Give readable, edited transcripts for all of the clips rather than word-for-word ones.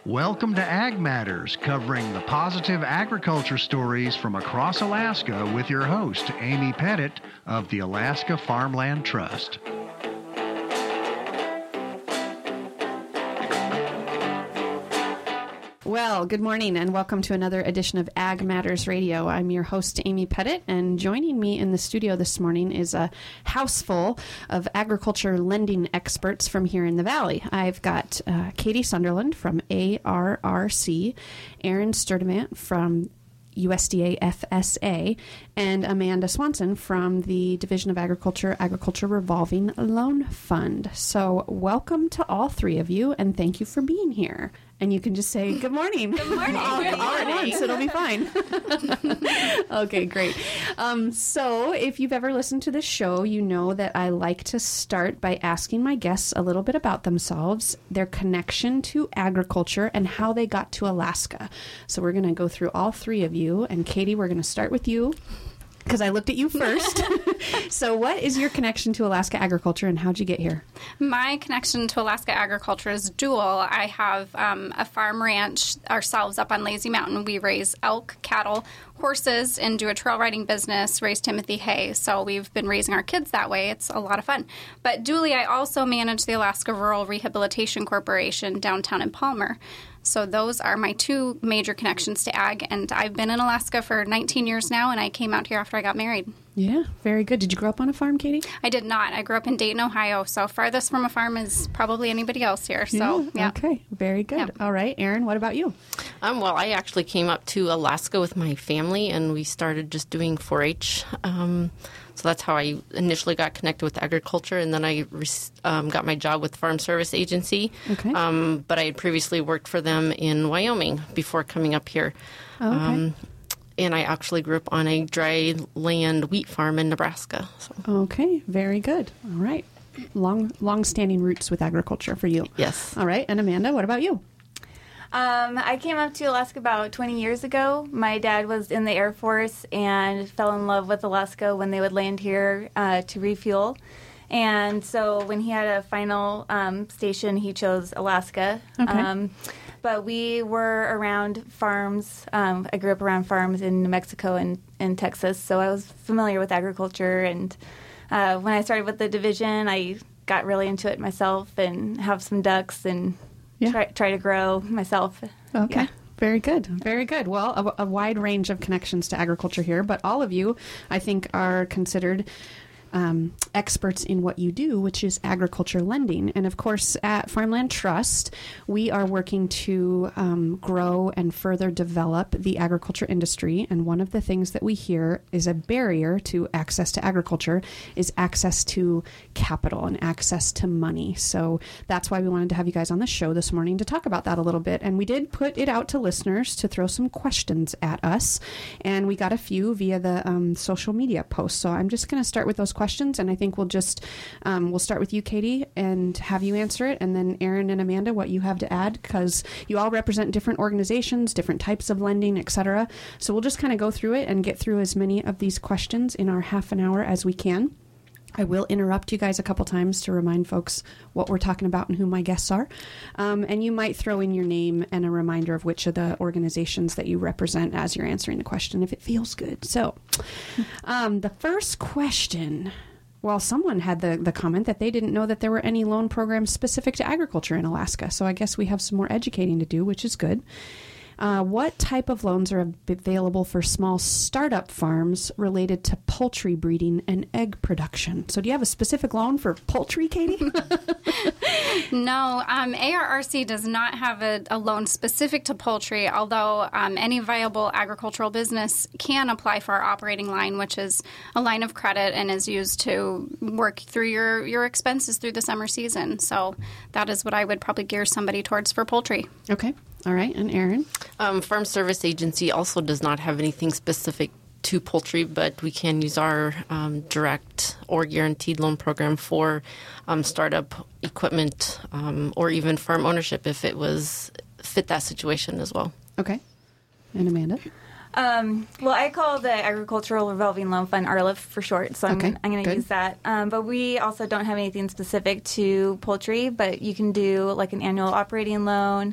Welcome to Ag Matters, covering the positive agriculture stories from across Alaska with your host, Amy Pettit of the Alaska Farmland Trust. Well, good morning and welcome to another edition of Ag Matters Radio. I'm your host, Amy Pettit, and joining me in the studio this morning is a house full of agriculture lending experts from here in the Valley. I've got Katie Sunderland from ARRC, Aaron Sturdivant from USDA FSA, and Amanda Swanson from the Division of Agriculture Revolving Loan Fund. So welcome to all three of you, and thank you for being here. And you can just say, good morning. Good morning. all at once. It'll be fine. Okay, great. So if you've ever listened to this show, you know that I like to start by asking my guests a little bit about themselves, their connection to agriculture, and how they got to Alaska. So we're going to go through all three of you. And Katie, we're going to start with you, because I looked at you first. So what is your connection to Alaska agriculture, and how'd you get here? My connection to Alaska agriculture is dual. I have a farm ranch ourselves up on Lazy Mountain. We raise elk, cattle, horses, and do a trail riding business, raise Timothy hay. So we've been raising our kids that way. It's a lot of fun. But dually, I also manage the Alaska Rural Rehabilitation Corporation downtown in Palmer. So those are my two major connections to ag, and I've been in Alaska for 19 years now, and I came out here after I got married. Yeah, very good. Did you grow up on a farm, Katie? I did not. I grew up in Dayton, Ohio, so farthest from a farm is probably anybody else here. So, yeah. Okay, very good. Yeah. All right, Aaron, what about you? Well, I actually came up to Alaska with my family, and we started just doing 4-H. So that's how I initially got connected with agriculture, and then I got my job with Farm Service Agency. Okay. But I had previously worked for them in Wyoming before coming up here. Oh, okay. And I actually grew up on a dry land wheat farm in Nebraska. So. Okay, very good. All right. Long-standing roots with agriculture for you. Yes. All right, and Amanda, what about you? I came up to Alaska about 20 years ago. My dad was in the Air Force and fell in love with Alaska when they would land here to refuel. And so when he had a final station, he chose Alaska. Okay. But we were around farms. I grew up around farms in New Mexico and Texas, so I was familiar with agriculture. And when I started with the division, I got really into it myself and have some ducks and try to grow myself. Okay. Yeah. Very good. Very good. Well, a wide range of connections to agriculture here, but all of you, I think, are considered experts in what you do, which is agriculture lending. And of course, at Farmland Trust, we are working to grow and further develop the agriculture industry. And one of the things that we hear is a barrier to access to agriculture is access to capital and access to money. So that's why we wanted to have you guys on the show this morning to talk about that a little bit. And we did put it out to listeners to throw some questions at us. And we got a few via the social media posts. So I'm just going to start with those questions, and I think we'll just we'll start with you, Katie, and have you answer it, and then Aaron and Amanda, what you have to add, because you all represent different organizations, different types of lending, etc. So we'll just kind of go through it and get through as many of these questions in our half an hour as we can. I will interrupt you guys a couple times to remind folks what we're talking about and who my guests are. And you might throw in your name and a reminder of which of the organizations that you represent as you're answering the question, if it feels good. So the first question, well, someone had the comment that they didn't know that there were any loan programs specific to agriculture in Alaska. So I guess we have some more educating to do, which is good. What type of loans are available for small startup farms related to poultry breeding and egg production? So do you have a specific loan for poultry, Katie? No, ARRC does not have a loan specific to poultry, although any viable agricultural business can apply for our operating line, which is a line of credit and is used to work through your expenses through the summer season. So that is what I would probably gear somebody towards for poultry. Okay. All right. And Aaron? Farm Service Agency also does not have anything specific to poultry, but we can use our direct or guaranteed loan program for startup equipment or even farm ownership if it was fit that situation as well. Okay. And Amanda? Well, I call the Agricultural Revolving Loan Fund ARLIF for short, so I'm going to use that. But we also don't have anything specific to poultry, but you can do like an annual operating loan.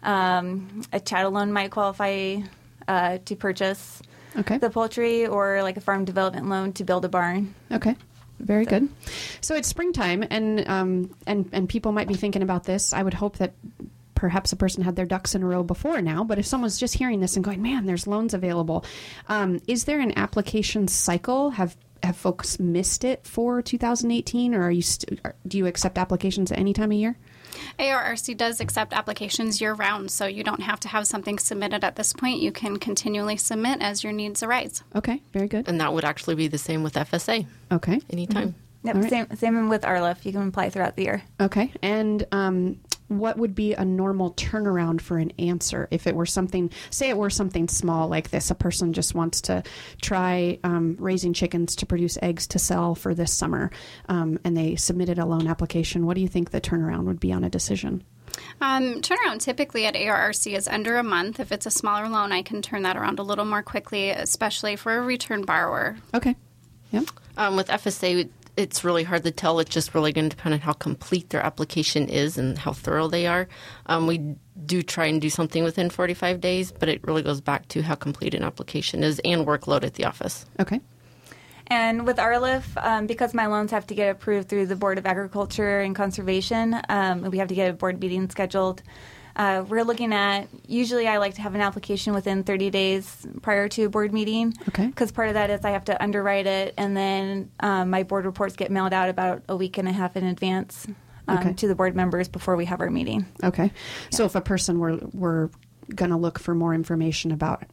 A chattel loan might qualify to purchase Okay. the poultry, or like a farm development loan to build a barn. Okay. Very good. So it's springtime, and people might be thinking about this. I would hope that perhaps a person had their ducks in a row before now, but if someone's just hearing this and going, man, there's loans available, is there an application cycle? Have folks missed it for 2018, or do you accept applications at any time of year? ARRC does accept applications year-round, so you don't have to have something submitted at this point. You can continually submit as your needs arise. Okay, very good. And that would actually be the same with FSA. Okay. Anytime. Yep, All right. same with RLIF. You can apply throughout the year. Okay. And what would be a normal turnaround for an answer if it were something, say it were something small like this, a person just wants to try raising chickens to produce eggs to sell for this summer, and they submitted a loan application. What do you think the turnaround would be on a decision? Turnaround typically at ARRC is under a month. If it's a smaller loan, I can turn that around a little more quickly, especially for a return borrower. Okay. Yep. With FSA, it's really hard to tell. It's just really going to depend on how complete their application is and how thorough they are. We do try and do something within 45 days, but it really goes back to how complete an application is and workload at the office. Okay. And with RLIF, because my loans have to get approved through the Board of Agriculture and Conservation, we have to get a board meeting scheduled. We're looking at, usually I like to have an application within 30 days prior to a board meeting. Okay. Because part of that is I have to underwrite it, and then my board reports get mailed out about a week and a half in advance Okay. to the board members before we have our meeting. Okay. So if a person were going to look for more information about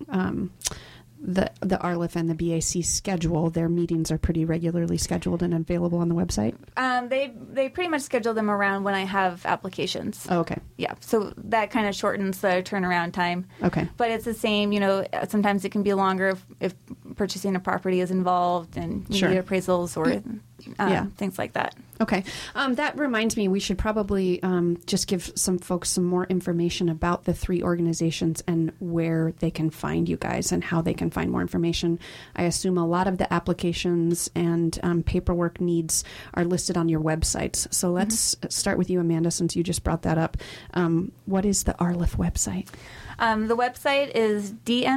the RLIF and the BAC schedule, their meetings are pretty regularly scheduled and available on the website? They pretty much schedule them around when I have applications. Oh, okay. Yeah, so that kind of shortens the turnaround time. Okay. But it's the same, sometimes it can be longer if purchasing a property is involved and you Sure. need appraisals or Yeah. things like that. Okay. That reminds me, we should probably just give some folks some more information about the three organizations and where they can find you guys and how they can find more information. I assume a lot of the applications and paperwork needs are listed on your websites. So let's start with you, Amanda, since you just brought that up. What is the RLIF website? The website is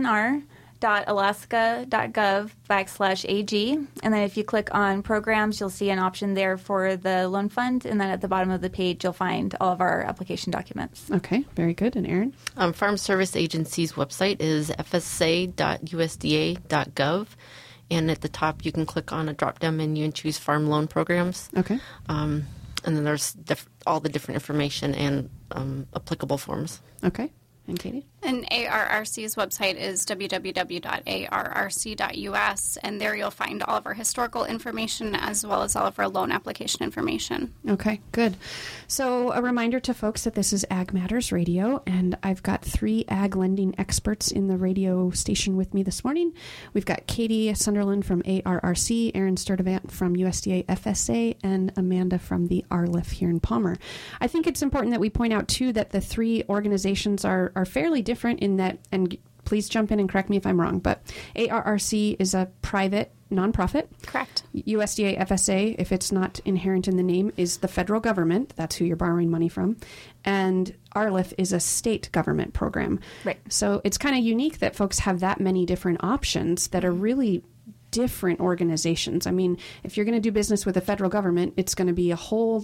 dnr.alaska.gov/AG. And then if you click on programs, you'll see an option there for the loan fund. And then at the bottom of the page, you'll find all of our application documents. Okay, very good. And Erin? Farm Service Agency's website is fsa.usda.gov. And at the top, you can click on a drop-down menu and choose farm loan programs. Okay. And then there's all the different information and applicable forms. Okay. And Katie? And ARRC's website is www.arrc.us, and there you'll find all of our historical information as well as all of our loan application information. Okay, good. So a reminder to folks that this is Ag Matters Radio, and I've got three ag lending experts in the radio station with me this morning. We've got Katie Sunderland from ARRC, Erin Sturdivant from USDA FSA, and Amanda from the RLIF here in Palmer. I think it's important that we point out, too, that the three organizations are fairly different in that, and please jump in and correct me if I'm wrong, but ARRC is a private nonprofit. Correct. USDA FSA, if it's not inherent in the name, is the federal government. That's who you're borrowing money from. And RLIF is a state government program. Right. So it's kind of unique that folks have that many different options that are really different organizations. I mean, if you're going to do business with the federal government, it's going to be a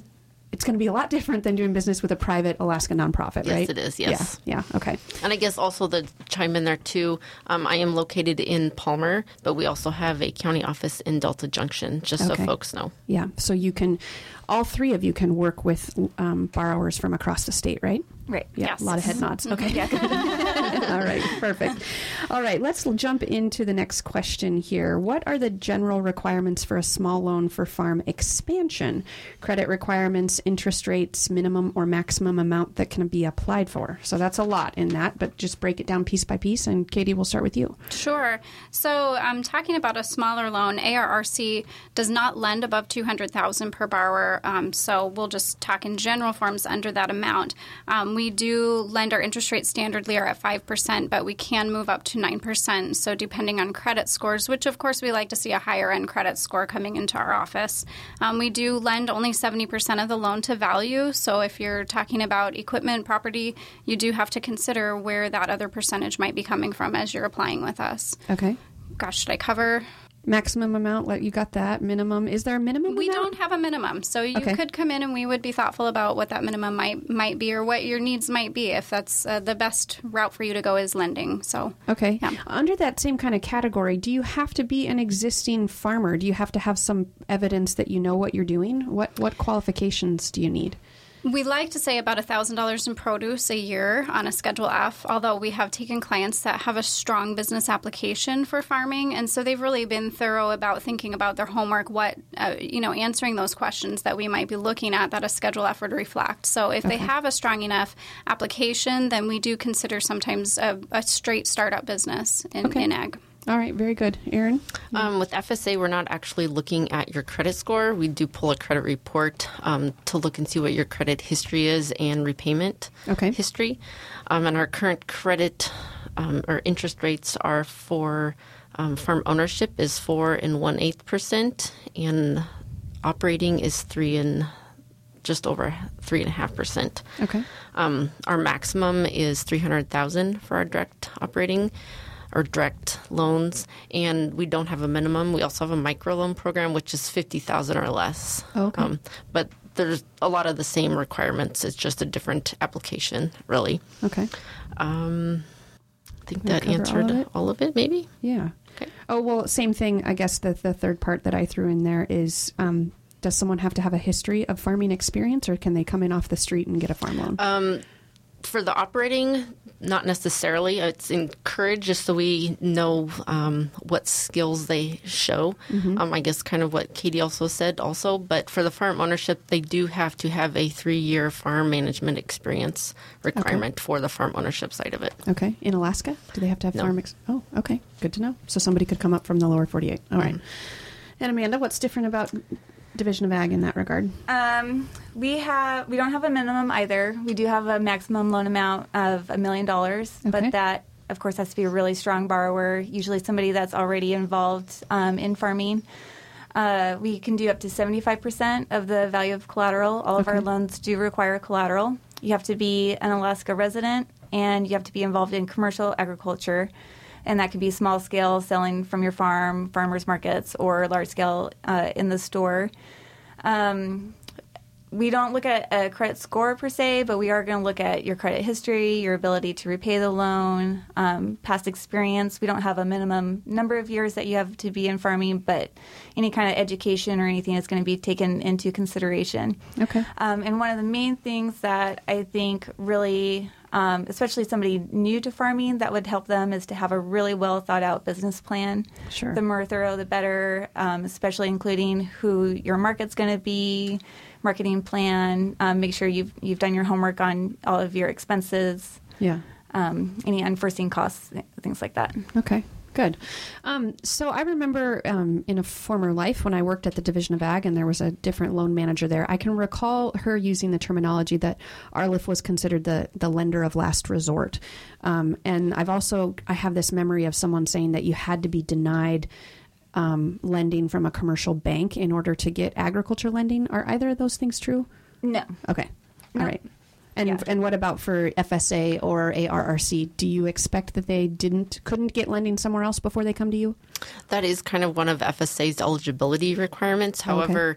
lot different than doing business with a private Alaska nonprofit, right? Yes, it is, yes. Yeah, okay. And I guess also to chime in there, too, I am located in Palmer, but we also have a county office in Delta Junction, just so folks know. Yeah, so you can, all three of you can work with borrowers from across the state, right? Right. Yeah, Yes. a lot of head nods. Okay. Yeah. All right, perfect. All right, let's jump into the next question here. What are the general requirements for a small loan for farm expansion? Credit requirements, interest rates, minimum or maximum amount that can be applied for. So that's a lot in that, but just break it down piece by piece. And Katie, we'll start with you. Sure. So I'm talking about a smaller loan. ARRC does not lend above $200,000 per borrower, so we'll just talk in general forms under that amount. We do lend our interest rate standardly are at 5%, but we can move up to 9%. So depending on credit scores, which of course we like to see a higher end credit score coming into our office. We do lend only 70% of the loan to value. So if you're talking about equipment, property, you do have to consider where that other percentage might be coming from as you're applying with us. Okay. Gosh, should I cover? Maximum amount, you got that. Minimum, is there a minimum? We don't have a minimum, so you could come in and we would be thoughtful about what that minimum might be or what your needs might be if that's the best route for you to go is lending. So okay, yeah. Under that same kind of category, do you have to be an existing farmer? Do you have to have some evidence that you know what you're doing? What qualifications do you need? We like to say about $1,000 in produce a year on a Schedule F, although we have taken clients that have a strong business application for farming, and so they've really been thorough about thinking about their homework, answering those questions that we might be looking at that a Schedule F would reflect. So if they have a strong enough application, then we do consider sometimes a straight startup business in ag. All right, very good. Erin? With FSA, we're not actually looking at your credit score. We do pull a credit report to look and see what your credit history is and repayment history. And our current credit or interest rates are for farm ownership is 4 1/8%, and operating is just over 3.5%. Okay. Our maximum is $300,000 for our direct operating or direct loans, and we don't have a minimum. We also have a microloan program, which is $50,000 or less. Okay. But there's a lot of the same requirements. It's just a different application, really. Okay. I think that answered all of it, maybe? Yeah. Okay. Oh, well, same thing. I guess the third part that I threw in there is, does someone have to have a history of farming experience, or can they come in off the street and get a farm loan? For the operating, not necessarily. It's encouraged just so we know what skills they show. I guess kind of what Katie also said also. But for the farm ownership, they do have to have a 3-year farm management experience requirement for the farm ownership side of it. Okay. In Alaska? Do they have to have No. farm Oh, okay. Good to know. So somebody could come up from the lower 48. All right. And Amanda, what's different about Division of Ag in that regard? We don't have a minimum either. We do have a maximum loan amount of $1 million, but that, of course, has to be a really strong borrower, usually somebody that's already involved in farming. We can do up to 75% of the value of collateral. All of our loans do require collateral. You have to be an Alaska resident, and you have to be involved in commercial agriculture. And that could be small scale, selling from your farm, farmers markets, or large scale in the store. We don't look at a credit score per se, but we are going to look at your credit history, your ability to repay the loan, past experience. We don't have a minimum number of years that you have to be in farming, but any kind of education or anything is going to be taken into consideration. Okay. And one of the main things that I think really, especially somebody new to farming, that would help them is to have a really well thought out business plan. Sure. The more thorough, the better, especially including who your market's going to be, marketing plan, make sure you've done your homework on all of your expenses, any unforeseen costs, things like that. Okay, good. So I remember in a former life when I worked at the Division of Ag and there was a different loan manager there, I can recall her using the terminology that Arliff was considered the lender of last resort. And I have this memory of someone saying that you had to be denied lending from a commercial bank in order to get agriculture lending. Are either of those things true? No. Okay. No. All right. And what about for FSA or ARRC? Do you expect that they couldn't get lending somewhere else before they come to you? That is kind of one of FSA's eligibility requirements. However,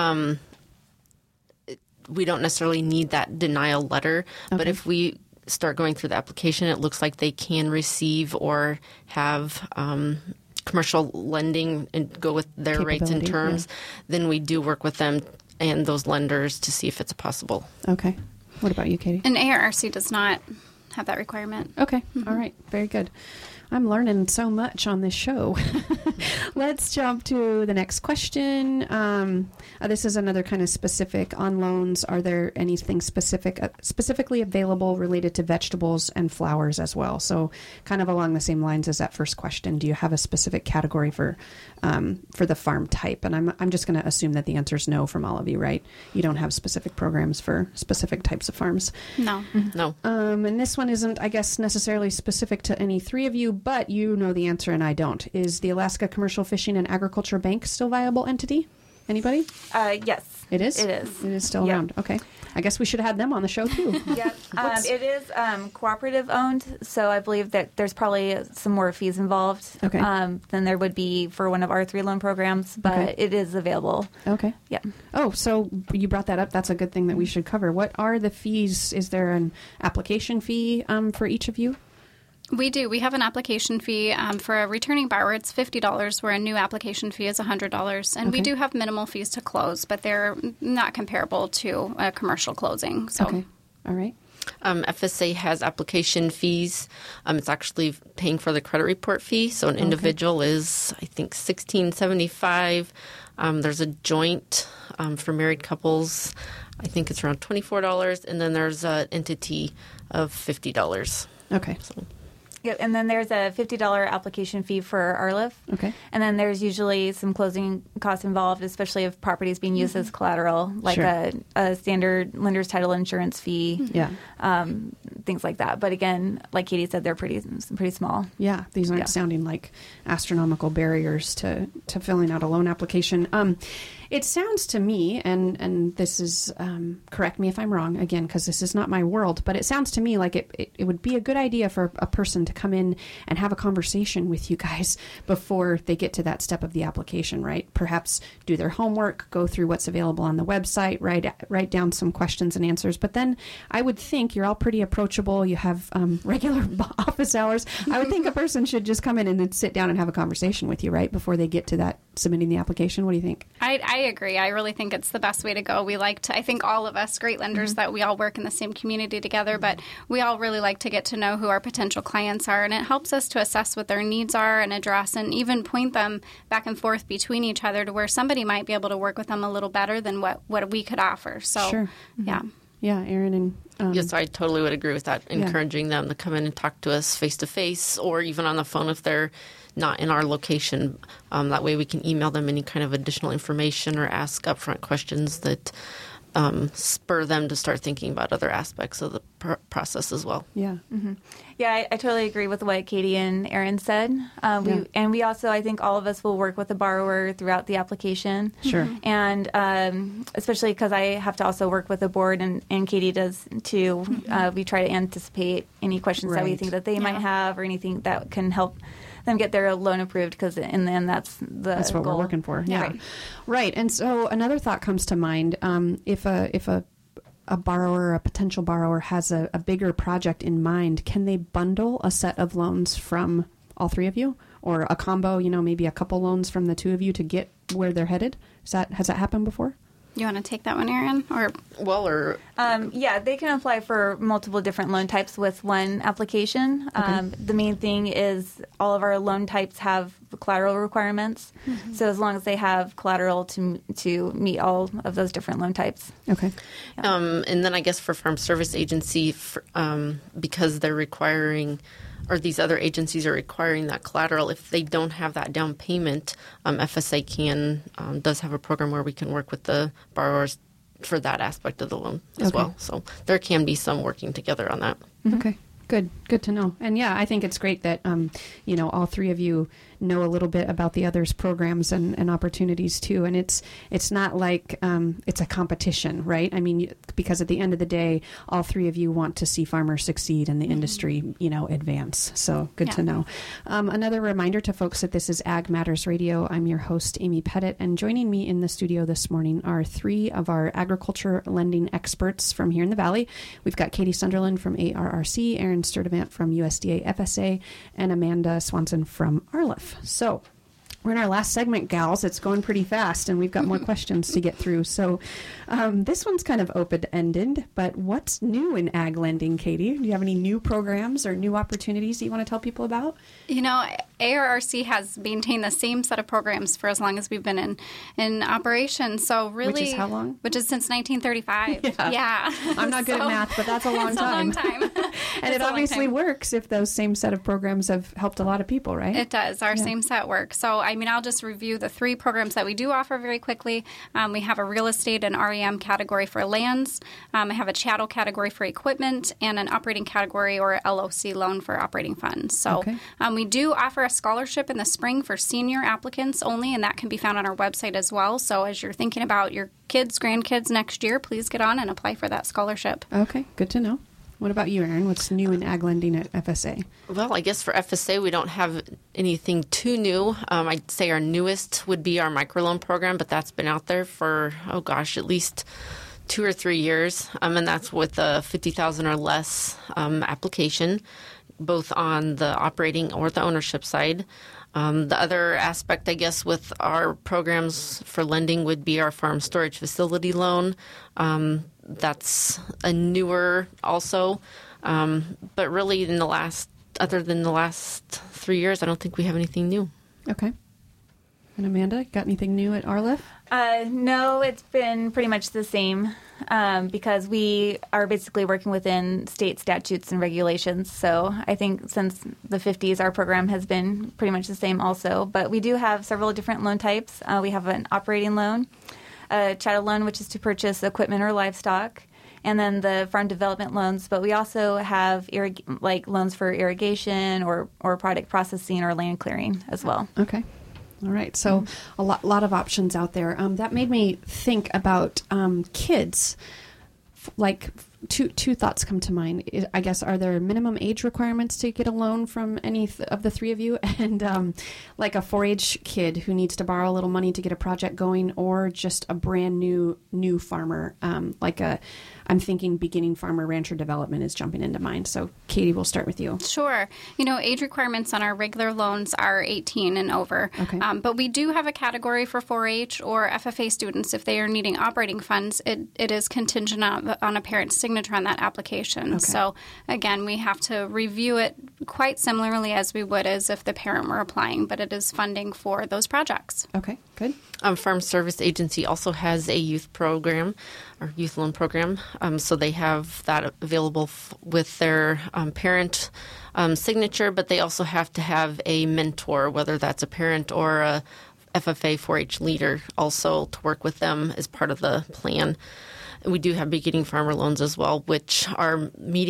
we don't necessarily need that denial letter. Okay. But if we start going through the application, it looks like they can receive or have commercial lending and go with their rates and terms. Then we do work with them and those lenders to see if it's possible. Okay. What about you, Katie? And ARRC does not have that requirement. Okay. Mm-hmm. All right. Very good. I'm learning so much on this show. Let's jump to the next question. This is another kind of specific on loans. Are there anything specifically available related to vegetables and flowers as well? So kind of along the same lines as that first question. Do you have a specific category for the farm type? And I'm just going to assume that the answer is no from all of you, right? You don't have specific programs for specific types of farms. No. No. And this one isn't, I guess, necessarily specific to any three of you, but you know the answer and I don't. Is the Alaska Commercial Fishing and Agriculture Bank still a viable entity? Anybody? Yes. It is? It is. It is still Yeah. around. Okay. I guess we should have had them on the show too. Yep. It is cooperative owned, so I believe that there's probably some more fees involved Okay. than there would be for one of our 3 loan programs, but Okay. it is available. Okay. Yeah. Oh, so you brought that up. That's a good thing that we should cover. What are the fees? Is there an application fee for each of you? We do. We have an application fee for a returning borrower. It's $50, where a new application fee is $100. And we Okay. do have minimal fees to close, but they're not comparable to a commercial closing. So Okay. All right. FSA has application fees. It's actually paying for the credit report fee. So an individual is, I think, $16.75. There's a joint for married couples. I think it's around $24. And then there's an entity of $50. Okay. Yep. And then there's a $50 application fee for RLIF. Okay. And then there's usually some closing costs involved, especially if property is being used as collateral, like Sure. a standard lender's title insurance fee, Yeah. things like that. But again, like Katie said, they're pretty small. Yeah, these aren't Yeah. sounding like astronomical barriers to filling out a loan application. It sounds to me, and this is, correct me if I'm wrong, again, because this is not my world, but it sounds to me like it would be a good idea for a person to come in and have a conversation with you guys before they get to that step of the application, right? Perhaps do their homework, go through what's available on the website, write down some questions and answers. But then I would think you're all pretty approachable. You have regular office hours. I would think a person should just come in and then sit down and have a conversation with you, right, before they get to that submitting the application. What do you think? I agree. I really think it's the best way to go. We like to, I think all of us great lenders that we all work in the same community together, but we all really like to get to know who our potential clients are, and it helps us to assess what their needs are and address and even point them back and forth between each other to where somebody might be able to work with them a little better than what we could offer. So, Sure. yeah. Yeah, Aaron and Yes, I totally would agree with that. Encouraging them to come in and talk to us face to face or even on the phone if they're not in our location. That way we can email them any kind of additional information or ask upfront questions that spur them to start thinking about other aspects of the process as well. yeah. Yeah, I totally agree with what Katie and Aaron said. We also, I think all of us will work with the borrower throughout the application. Sure. And especially because I have to also work with the board, and Katie does too. We try to anticipate any questions that we Right. think that they might have or anything that can help them get their loan approved, because in the end, that's what goal. we're working for. Yeah. Right. And so another thought comes to mind. If a borrower, a potential borrower, has a bigger project in mind, can they bundle a set of loans from all three of you, or a combo? Maybe a couple loans from the two of you to get where they're headed. Has that happened before? You want to take that one, Aaron? Yeah, they can apply for multiple different loan types with one application. The main thing is all of our loan types have collateral requirements. So as long as they have collateral to meet all of those different loan types. Okay. And then I guess for Farm Service Agency, because they're requiring, or these other agencies are requiring that collateral, if they don't have that down payment, FSA does have a program where we can work with the borrowers for that aspect of the loan as well. So there can be some working together on that. Okay. Good to know. And yeah, I think it's great that, all three of you know a little bit about the others' programs and opportunities too. And it's not like it's a competition, right? I mean, because at the end of the day, all three of you want to see farmers succeed and the industry, advance. So good to know. Another reminder to folks that this is Ag Matters Radio. I'm your host, Amy Pettit, and joining me in the studio this morning are three of our agriculture lending experts from here in the Valley. We've got Katie Sunderland from ARRC, Aaron Sturdivant from USDA FSA, and Amanda Swanson from RLIF. So We're in our last segment, gals. It's going pretty fast, and we've got more questions to get through. So this one's kind of open-ended, but what's new in ag lending, Katie? Do you have any new programs or new opportunities that you want to tell people about? You know, ARRC has maintained the same set of programs for as long as we've been in operation. So really, which is how long? Which is since 1935. Yeah. I'm not good at math, but that's a long time. It's a long time. And it obviously works if those same set of programs have helped a lot of people, right? It does. Our same set works. So, I mean, I'll just review the 3 programs that we do offer very quickly. We have a real estate and REM category for lands. I have a chattel category for equipment and an operating category or LOC loan for operating funds. So we do offer a scholarship in the spring for senior applicants only, and that can be found on our website as well. So as you're thinking about your kids, grandkids next year, please get on and apply for that scholarship. Okay, good to know. What about you, Erin? What's new in ag lending at FSA? Well, I guess for FSA, we don't have anything too new. I'd say our newest would be our microloan program, but that's been out there for, at least 2 or 3 years. And that's with a $50,000 or less application, both on the operating or the ownership side. The other aspect, I guess, with our programs for lending would be our farm storage facility loan. That's a newer also. But really other than the last 3 years, I don't think we have anything new. Okay. And Amanda, got anything new at RLIF? No, it's been pretty much the same because we are basically working within state statutes and regulations. So I think since the 50s, our program has been pretty much the same also. But we do have several different loan types. We have an operating loan, a chattel loan, which is to purchase equipment or livestock, and then the farm development loans. But we also have loans for irrigation or product processing or land clearing as well. Okay. All right. So a lot of options out there. That made me think about kids. Like two thoughts come to mind. I guess, are there minimum age requirements to get a loan from any of the 3 of you? And like a 4-H kid who needs to borrow a little money to get a project going, or just a brand new farmer, I'm thinking beginning farmer rancher development is jumping into mind. So Katie, we'll start with you. Sure. You know, age requirements on our regular loans are 18 and over. Okay. But we do have a category for 4-H or FFA students if they are needing operating funds. It is contingent on a parent's signature on that application. Okay. So again, we have to review it quite similarly as we would as if the parent were applying, but it is funding for those projects. Okay, good. Farm Service Agency also has a youth program, or youth loan program. So they have that available with their parent signature, but they also have to have a mentor, whether that's a parent or a FFA 4-H leader, also to work with them as part of the plan. We do have beginning farmer loans as well, which are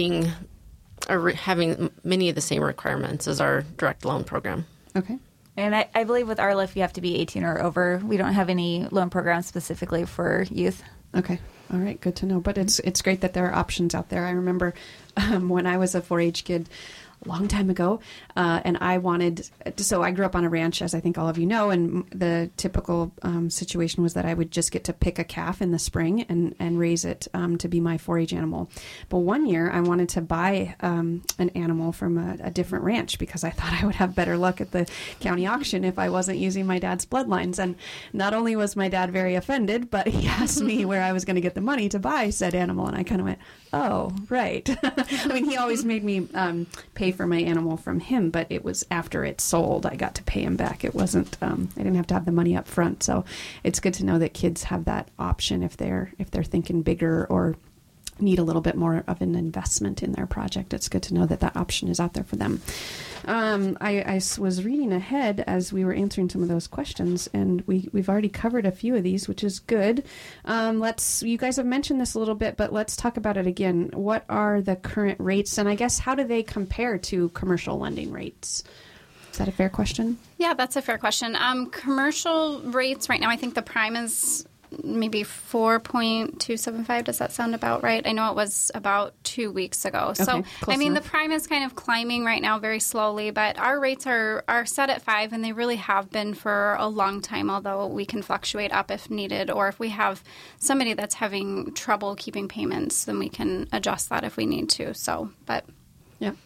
having many of the same requirements as our direct loan program. Okay. And I believe with RLIF, you have to be 18 or over. We don't have any loan programs specifically for youth. Okay. All right. Good to know. But it's great that there are options out there. I remember when I was a 4-H kid a long time ago, and I grew up on a ranch, as I think all of you know, and the typical situation was that I would just get to pick a calf in the spring and raise it to be my 4-H animal. But one year I wanted to buy an animal from a different ranch because I thought I would have better luck at the county auction if I wasn't using my dad's bloodlines. And not only was my dad very offended, but he asked me where I was going to get the money to buy said animal, and I kind of went, oh, right. I mean, he always made me pay for my animal from him, but it was after it sold I got to pay him back. It wasn't I didn't have to have the money up front. So it's good to know that kids have that option if they're thinking bigger or need a little bit more of an investment in their project. It's good to know that option is out there for them. I was reading ahead as we were answering some of those questions, and we've already covered a few of these, which is good. You guys have mentioned this a little bit, but let's talk about it again. What are the current rates, and I guess how do they compare to commercial lending rates? Is that a fair question? Yeah, that's a fair question. Commercial rates right now, I think the prime is maybe 4.275. Does that sound about right? I know it was about 2 weeks ago. Okay, so, I mean, enough. The prime is kind of climbing right now very slowly, but our rates are set at 5, and they really have been for a long time, although we can fluctuate up if needed, or if we have somebody that's having trouble keeping payments, then we can adjust that if we need to. So, but... Yeah.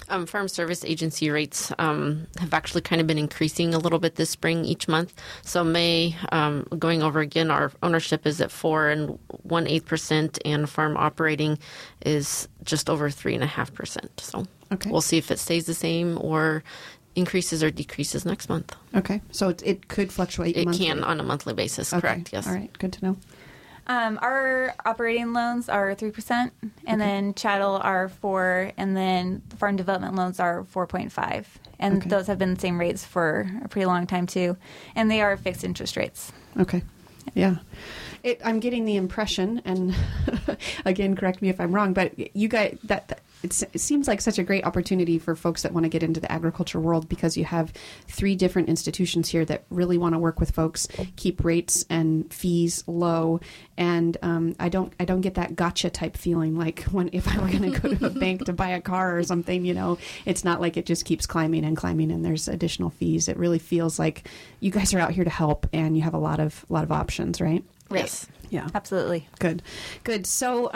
Farm service agency rates have actually kind of been increasing a little bit this spring each month. So May, going over again, our ownership is at 4 1/8%, and farm operating is just over 3.5%. So we'll see if it stays the same or increases or decreases next month. Okay, so it could fluctuate. It monthly. can on a monthly basis. Okay. Correct. Yes. All right. Good to know. Our operating loans are 3%, and then chattel are 4%, and then farm development loans are 4.5%. And those have been the same rates for a pretty long time, too. And they are fixed interest rates. Okay. Yeah. I'm getting the impression, and again, correct me if I'm wrong, but you guys, it seems like such a great opportunity for folks that want to get into the agriculture world, because you have 3 different institutions here that really want to work with folks, keep rates and fees low, and I don't get that gotcha type feeling like if I were going to go to a bank to buy a car or something. It's not like it just keeps climbing and there's additional fees. It really feels like you guys are out here to help, and you have a lot of options, right? Yes. Yeah. Absolutely. Good. So,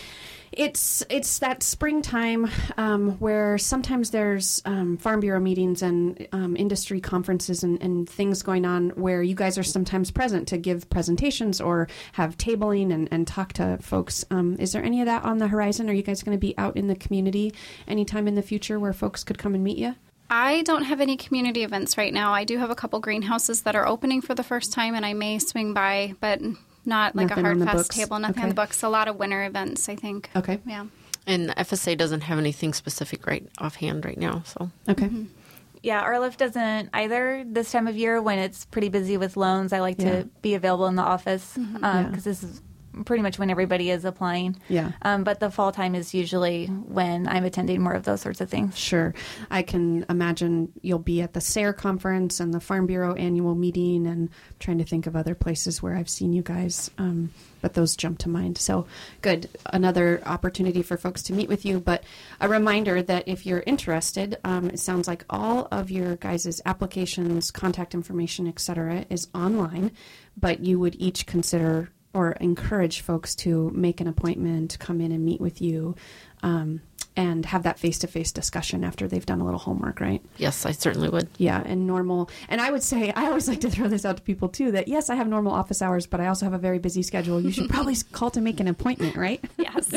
it's that springtime where sometimes there's Farm Bureau meetings and industry conferences and things going on where you guys are sometimes present to give presentations or have tabling and talk to folks. Is there any of that on the horizon? Are you guys going to be out in the community anytime in the future where folks could come and meet you? I don't have any community events right now. I do have a couple greenhouses that are opening for the first time, and I may swing by, but not like Nothing a on the hard fast books. table, nothing on the books. A lot of winter events, I think. Okay. Yeah. And FSA doesn't have anything specific right offhand right now. So Okay. Yeah, RLIF doesn't either this time of year when it's pretty busy with loans. I like to be available in the office because this is pretty much when everybody is applying. Yeah. But the fall time is usually when I'm attending more of those sorts of things. Sure. I can imagine you'll be at the SARE conference and the Farm Bureau annual meeting, and trying to think of other places where I've seen you guys, but those jump to mind. So good. Another opportunity for folks to meet with you, but a reminder that if you're interested, it sounds like all of your guys' applications, contact information, et cetera, is online, but you would each consider or encourage folks to make an appointment, come in and meet with you, and have that face-to-face discussion after they've done a little homework, right? yes, I certainly would. Yeah, and normal. And I would say, I always like to throw this out to people too, that yes, I have normal office hours, but I also have a very busy schedule. You should probably call to make an appointment, right? Yes.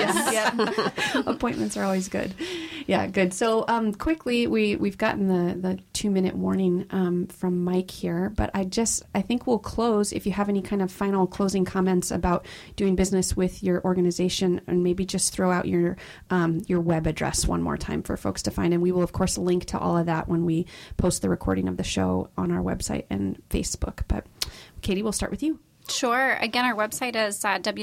Yes. Appointments are always good. Yeah, good. So quickly, we've gotten the 2-minute warning from Mike here, but I think we'll close if you have any kind of final closing comments about doing business with your organization, and maybe just throw out your web address one more time for folks to find. And we will, of course, link to all of that when we post the recording of the show on our website and Facebook. But Katie, we'll start with you. Sure. Again, our website is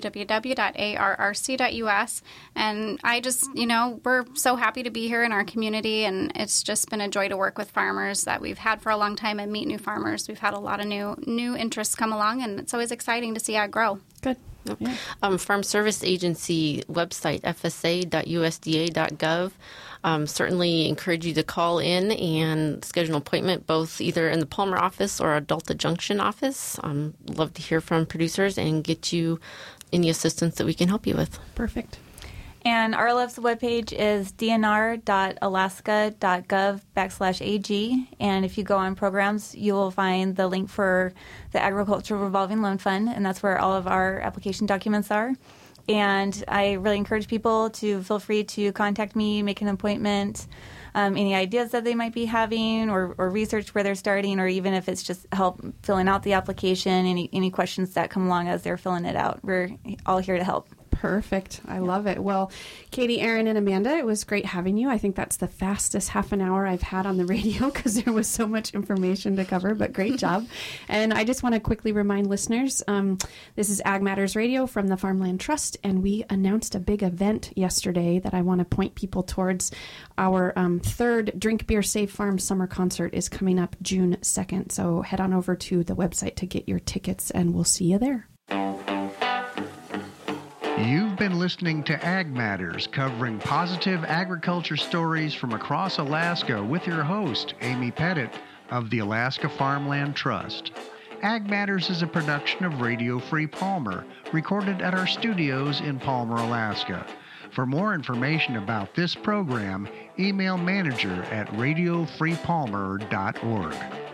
www.arrc.us. And I just, we're so happy to be here in our community. And it's just been a joy to work with farmers that we've had for a long time and meet new farmers. We've had a lot of new interests come along, and it's always exciting to see ag grow. Good. Yeah. Farm Service Agency website, fsa.usda.gov. Certainly encourage you to call in and schedule an appointment, both either in the Palmer office or Adulta Junction office. Love to hear from producers and get you any assistance that we can help you with. Perfect. And RLF's webpage is dnr.alaska.gov/AG. And if you go on programs, you will find the link for the Agricultural Revolving Loan Fund, and that's where all of our application documents are. And I really encourage people to feel free to contact me, make an appointment, any ideas that they might be having, or research where they're starting, or even if it's just help filling out the application, any questions that come along as they're filling it out. We're all here to help. Perfect. I love it. Well, Katie, Aaron, and Amanda, it was great having you. I think that's the fastest half an hour I've had on the radio because there was so much information to cover, but great job. And I just want to quickly remind listeners, this is Ag Matters Radio from the Farmland Trust, and we announced a big event yesterday that I want to point people towards. Our third Drink Beer Save Farm Summer Concert is coming up June 2nd, so head on over to the website to get your tickets, and we'll see you there. You've been listening to Ag Matters, covering positive agriculture stories from across Alaska with your host, Amy Pettit of the Alaska Farmland Trust. Ag Matters is a production of Radio Free Palmer, recorded at our studios in Palmer, Alaska. For more information about this program, email manager@radiofreepalmer.org.